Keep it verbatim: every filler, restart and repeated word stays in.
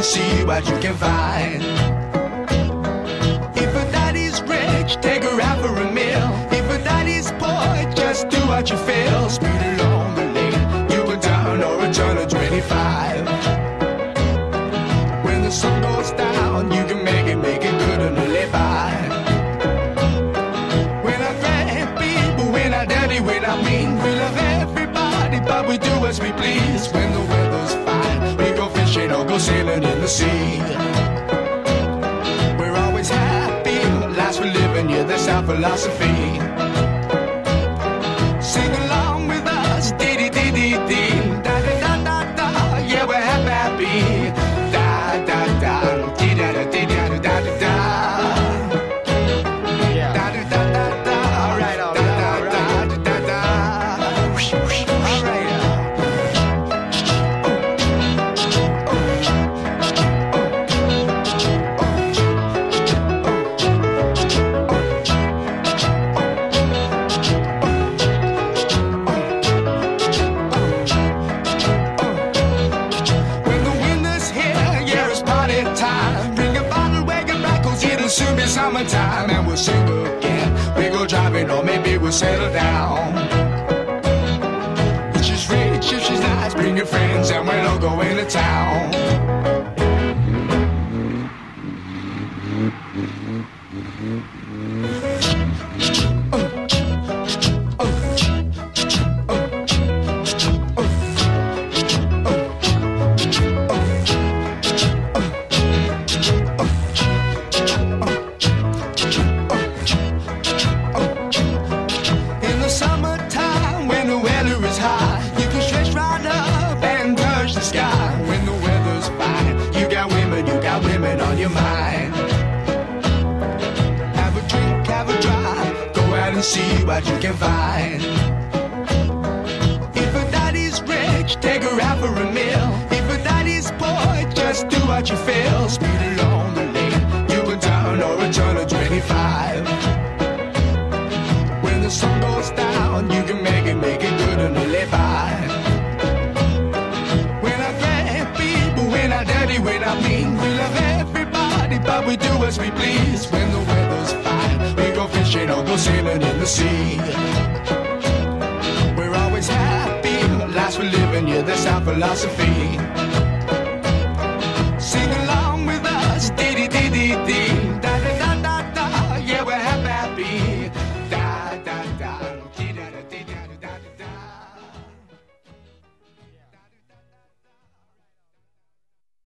and see what you can find. If a daddy's rich, take her out for a meal. If a daddy's poor, just do what you feel. Speed along the lane, you go down or a turn of twenty-five. When the sun goes down, you can make it, make it good and live by. We're not great people, we're not dirty, we're not mean. We love everybody, but we do as we please. When the weather's fine, we go fishing or go sailing in the sea. We're always happy, life's for living, yeah, that's our philosophy. Sing along with us, dee dee dee dee dee, da da da da da, yeah, we're happy, happy. Da da da, dee da da dee da da da da da. Yeah. Da da da da da, all right, all right, all right, da da da da. All right. Soon be summertime and we'll sing again. We go driving or maybe we'll settle down. If she's rich, if she's nice, bring your friends and we'll all go into town. Summertime, when the weather is high, you can stretch right up and touch the sky. When the weather's fine, you got women, you got women on your mind. Have a drink, have a drive, go out and see what you can find. If a daddy's rich, take her out for a meal. If a daddy's poor, just do what you feel. Speed along the lane, you go down or a turn of twenty-five. When the sun goes down, you can make it, make it good and live by. We're not great people, we're not dirty, we're not mean. We love everybody, but we do as we please. When the weather's fine, we go fishing or go sailing in the sea. We're always happy, life's for living, yeah, that's our philosophy.